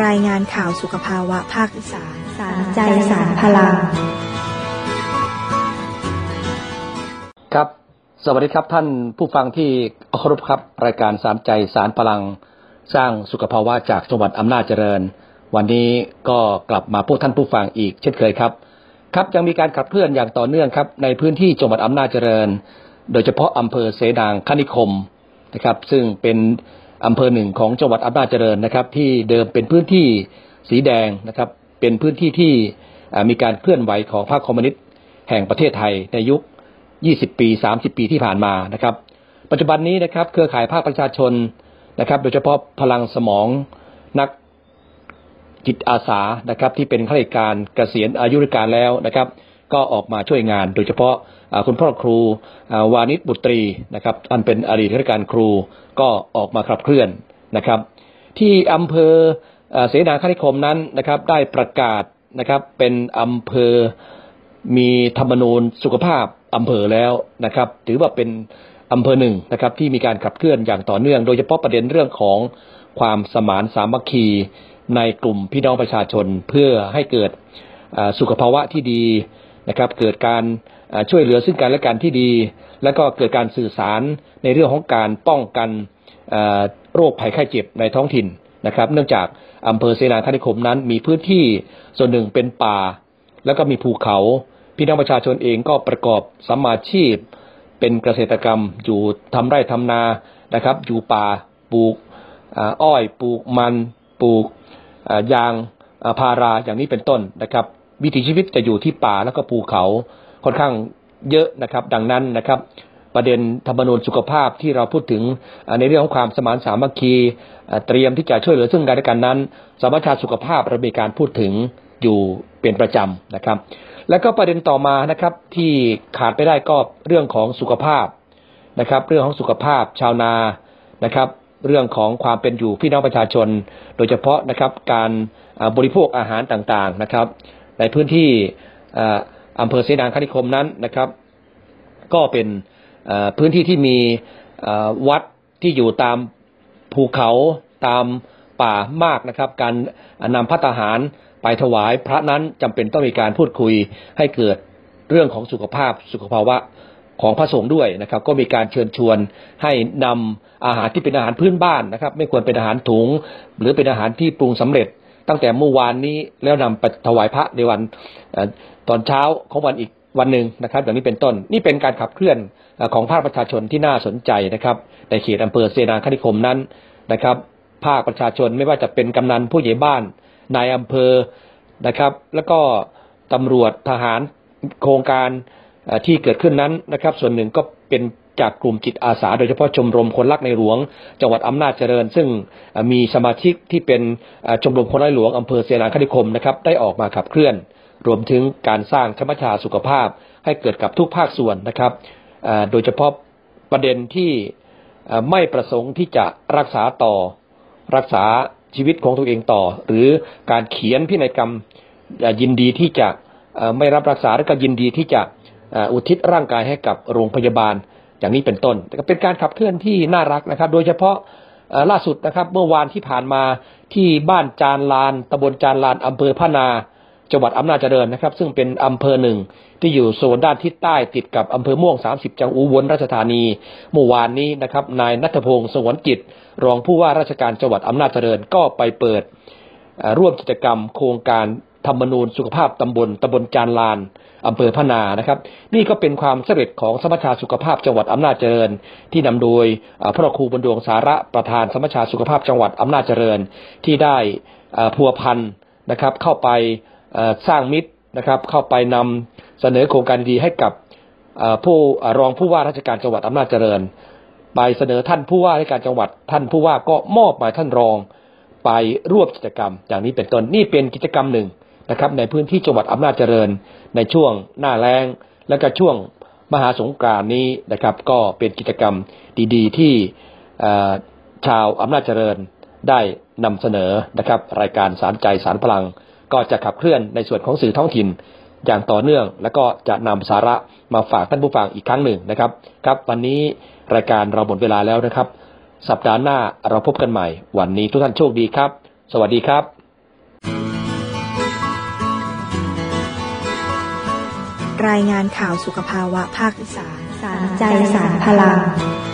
รายงานข่าวสุขภาวะภาคอีสานสารใจสารพลังครับสวัสดีครับท่านผู้ฟังที่เคารพครับรายการสารใจสารพลังสร้างสุขภาวะจากจังหวัดอำนาจเจริญวันนี้ก็กลับมาพบท่านผู้ฟังอีกเช่นเคยครับยังมีการขับเคลื่อนอย่างต่อเนื่องครับในพื้นที่จังหวัดอำนาจเจริญโดยเฉพาะอำเภอเสดางคณิคมนะครับซึ่งเป็นอำเภอหนึ่งของจังหวัดอำนาจเจริญนะครับที่เดิมเป็นพื้นที่สีแดงนะครับเป็นพื้นที่ที่มีการเคลื่อนไหวของพรรคคอมมิวนิสต์แห่งประเทศไทยในยุค20 ปี30 ปีที่ผ่านมานะครับปัจจุบันนี้นะครับเครือข่ายภาคประชาชนนะครับโดยเฉพาะพลังสมองนักจิตอาสานะครับที่เป็นข้าราชการเกษียณอายุราชการแล้วนะครับก็ออกมาช่วยงานโดยเฉพาะคุณพ่อครูวานิชบุตรีนะครับท่านเป็นอดีตข้าราชการครูก็ออกมาขับเคลื่อนนะครับที่อำเภอเสนาคณิคมนั้นนะครับได้ประกาศนะครับเป็นอำเภอมีธรรมนูญสุขภาพอำเภอแล้วนะครับถือว่าเป็นอำเภอหนึ่งนะครับที่มีการขับเคลื่อนอย่างต่อเนื่องโดยเฉพาะประเด็นเรื่องของความสมานสามัคคีในกลุ่มพี่น้องประชาชนเพื่อให้เกิดสุขภาวะที่ดีนะครับเกิดการช่วยเหลือซึ่งกันและกันที่ดีและก็เกิดการสื่อสารในเรื่องของการป้องกันโรคภัยไข้เจ็บในท้องถิ่นนะครับเนื่องจากอำเภอเสนาคณิคมนั้นมีพื้นที่ส่วนหนึ่งเป็นป่าแล้วก็มีภูเขาพี่น้องประชาชนเองก็ประกอบสัมมาชีพเป็นเกษตรกรรมอยู่ทำไร่ทำนานะครับอยู่ป่าปลูกอ้อยปลูกมันปลูกยางพาราอย่างนี้เป็นต้นนะครับวิถีชีวิตจะอยู่ที่ป่าแล้วก็ภูเขาค่อนข้างเยอะนะครับดังนั้นนะครับประเด็นธรรมนูญสุขภาพที่เราพูดถึงในเรื่องของความสมานสามัคคีเตรียมที่จะช่วยเหลือซึ่งกันและกันนั้นสมัชชาสุขภาพเรามีการพูดถึงอยู่เป็นประจำนะครับแล้วก็ประเด็นต่อมานะครับที่ขาดไปได้ก็เรื่องของสุขภาพนะครับเรื่องของสุขภาพชาวนานะครับเรื่องของความเป็นอยู่พี่น้องประชาชนโดยเฉพาะนะครับการบริโภคอาหารต่างๆนะครับในพื้นที่อำเภอเสนาคณิคมนั้นนะครับก็เป็นพื้นที่ที่มีวัดที่อยู่ตามภูเขาตามป่ามากนะครับการนำภัตตาหารไปถวายพระนั้นจำเป็นต้องมีการพูดคุยให้เกิดเรื่องของสุขภาวะของพระสงฆ์ด้วยนะครับก็มีการเชิญชวนให้นำอาหารที่เป็นอาหารพื้นบ้านนะครับไม่ควรเป็นอาหารถุงหรือเป็นอาหารที่ปรุงสำเร็จตั้งแต่เมื่อวานนี้แล้วนำไปถวายพระในวันตอนเช้าของวันอีกวันหนึ่งนะครับอย่างนี้เป็นต้นนี่เป็นการขับเคลื่อนของภาคประชาชนที่น่าสนใจนะครับในเขตอำเภอเสนาคณิคมนั้นนะครับภาคประชาชนไม่ว่าจะเป็นกำนันผู้ใหญ่บ้านนายอำเภอนะครับแล้วก็ตำรวจทหารโครงการที่เกิดขึ้นนั้นนะครับส่วนหนึ่งก็เป็นจากกลุ่มจิตอาสาโดยเฉพาะชมรมคนรักในหลวงจังหวัดอำนาจเจริญซึ่งมีสมาชิกที่เป็นชมรมคนรักในหลวงอำเภอเสนาคณิคมนะครับได้ออกมาขับเคลื่อนรวมถึงการสร้างสมัชชาสุขภาพให้เกิดกับทุกภาคส่วนนะครับโดยเฉพาะประเด็นที่ไม่ประสงค์ที่จะรักษาชีวิตของตัวเองต่อหรือการเขียนพินัยกรรมยินดีที่จะไม่รับรักษาและก็ยินดีที่จะอุทิศร่างกายให้กับโรงพยาบาลอย่างนี้เป็นต้นเป็นการขับเคลื่อนที่น่ารักนะครับโดยเฉพาะล่าสุดนะครับเมื่อวานที่ผ่านมาที่บ้านจานลานตำบลจานลานอำเภอพะนาจังหวัดอำนาจเจริญนะครับซึ่งเป็นอำเภอหนึ่งที่อยู่โซนด้านทิศใต้ติดกับอำเภอม่วง30จังหวัดอุบลราชธานีเมื่อวานนี้นะครับนายณัฐพงศ์สงวนจิตรองผู้ว่าราชการจังหวัดอำนาจเจริญก็ไปเปิดร่วมกิจกรรมโครงการธรรมนูญสุขภาพตำบลจานลานอำเภอพะนานะครับนี่ก็เป็นความสำเร็จของสมัชชาสุขภาพจังหวัดอำนาจเจริญที่นำโดยพระครูบรรดวงสาระประธานสมัชชาสุขภาพจังหวัดอำนาจเจริญที่ได้พัวพันนะครับเข้าไปสร้างมิตรนะครับเข้าไปนำเสนอโครงการดีให้กับผู้รองผู้ว่าราชการจังหวัดอำนาจเจริญไปเสนอท่านผู้ว่าราชการจังหวัดท่านผู้ว่าก็มอบหมายท่านรองไปร่วมกิจกรรมอย่างนี้เป็นต้นนี่เป็นกิจกรรมหนึ่งนะครับในพื้นที่จังหวัดอำนาจเจริญในช่วงหน้าแล้งและก็ช่วงมหาสงกรานต์นี้นะครับก็เป็นกิจกรรมดีๆที่ชาวอำนาจเจริญได้นำเสนอนะครับรายการสารใจสารพลังก็จะขับเคลื่อนในส่วนของสื่อท้องถิ่นอย่างต่อเนื่องแล้วก็จะนำสาระมาฝากท่านผู้ฟังอีกครั้งหนึ่งนะครับวันนี้รายการเราหมดเวลาแล้วนะครับสัปดาห์หน้าเราพบกันใหม่วันนี้ทุกท่านโชคดีครับสวัสดีครับรายงานข่าวสุขภาวะภาคอีสาน สารใจสารพลัง